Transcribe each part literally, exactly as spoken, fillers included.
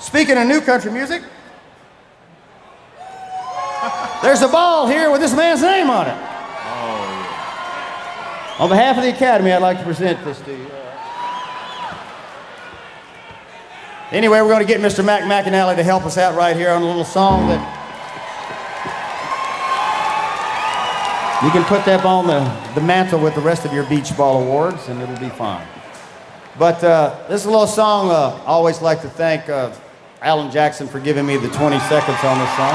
Speaking of new country music, there's a ball here with this man's name on it. Oh, yeah. On behalf of the Academy, I'd like to present this to you. Anyway, we're going to get Mister Mac McAnally to help us out right here on a little song that you can put that on the, the mantle with the rest of your beach ball awards, and it'll be fine. But uh, this is a little song. Uh, I always like to thank uh, Alan Jackson for giving me the twenty seconds on this song.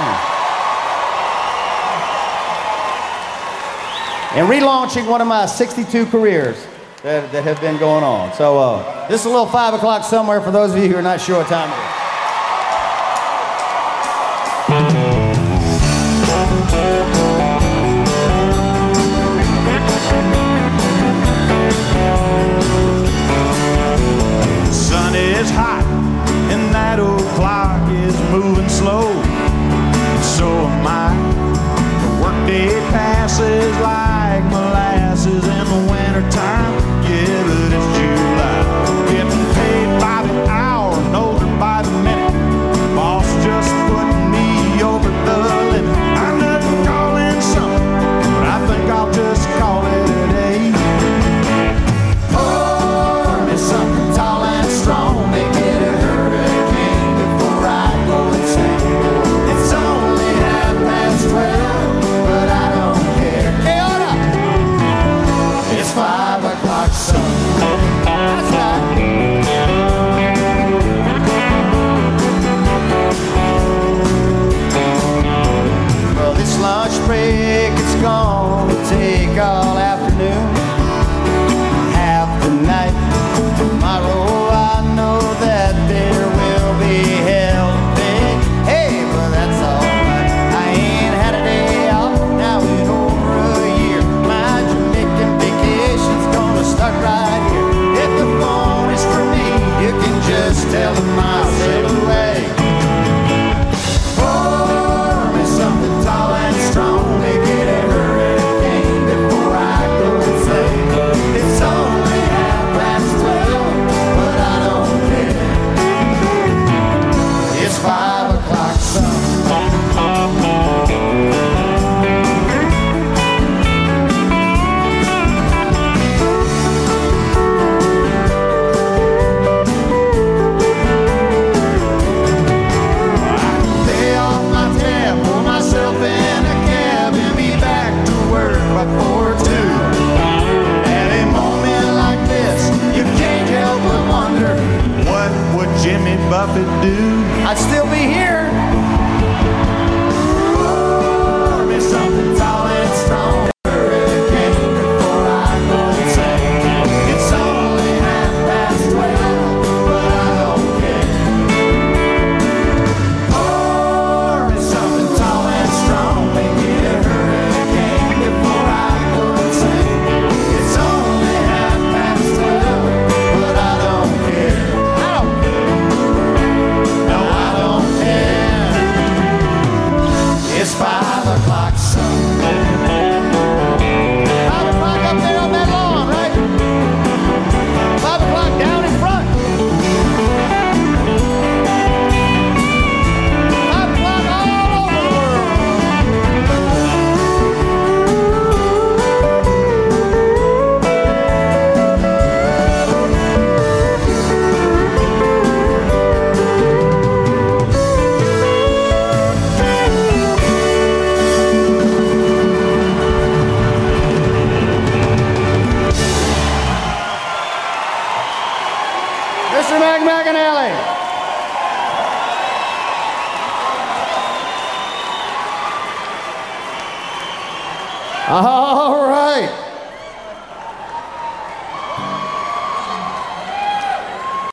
And relaunching one of my sixty-two careers that, that have been going on. So uh, this is a little five o'clock somewhere for those of you who are not sure what time it is. Sun is hot and that old clock is moving slow. So am I. The workday passes like molasses in the wintertime. Yeah, but it's July. Getting paid by the hour and older by the minute. Boss just putting me over the limit. I know you calling something, but I think I'll just call it a day. Pour me something tall and strong. Make it a hurricane before I go insane. It's only half past twelve, but I don't care. Hey, order! It's five o'clock sun. That's right. Well, this lunch break, it's gonna take all afternoon, half the night. Tomorrow I know that there will be hell big. Hey, but that's alright. I ain't had a day off now in over a year. My Jamaican vacation's gonna start right here. If the phone is for me, you can just tell them I'll sail away. Pour me something tall and strong. Make it a hurricane before I go insane. It's only half past twelve, but I don't care. It's five o'clock sun. Pay off my tab, pull myself in a cab, and be back to work before two. At a moment like this, you can't help but wonder, what would Jimmy Buffett do? I'd still be here. Pour me something tall and strong. Hurricane before I go insane. It's only half past twelve, but I don't care. Pour me something tall and strong. Make it a hurricane before I go insane. It's only half past twelve, but I don't care. I don't care. No, I don't care. It's five o'clock sun. Five o'clock up there on that lawn, right? Five o'clock down in front. Five o'clock all over the Mister Mac McAnally. All right.